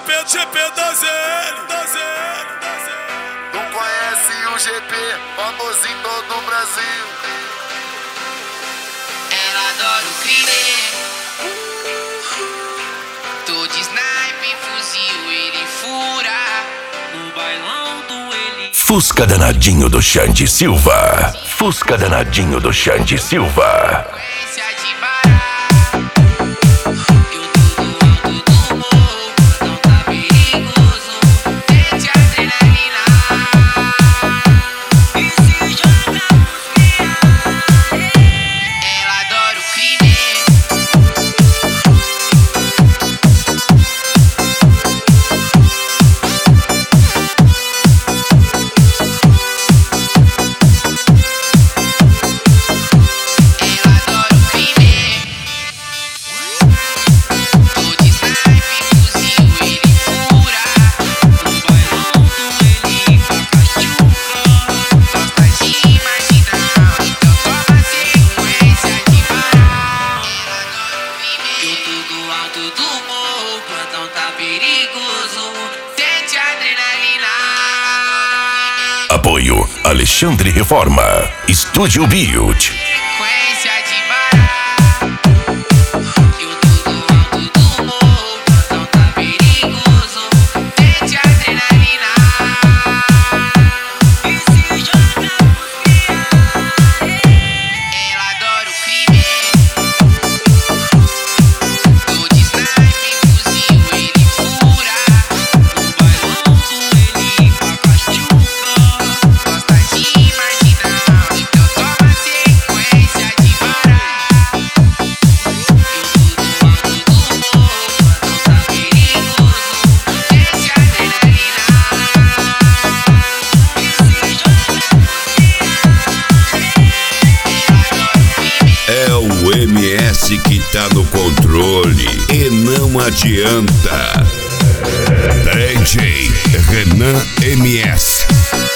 GP da ZL. Não conhece o GP, famoso em todo o Brasil. Ela adora o crime. Tô de snipe, fuzil, ele fura. No bailão do ele. Fusca danadinho do Xande Silva. Fusca danadinho do Xande Silva. Sequência de bará. Eu tô do morro, não tá perigoso. Sente a adrenalina. E se joga nos piares. Ela adora o crime. Apoio Alexandre Reforma. Estúdio Build. Sequência de bará. Eu tô do alto do morro, não tá perigoso. Sente a adrenalina. E se joga nos piares. Ela adora o crime. Tô de snipe, fuzil, ele fura. No bailão do ele faca chuca. Gosta de marginal, então toma sequência de bará. Eu tô do alto do morro, não tá perigoso. Sente a adrenalina. E se joga nos piares. É o MS que tá no controle e não adianta. DJ Renan MS.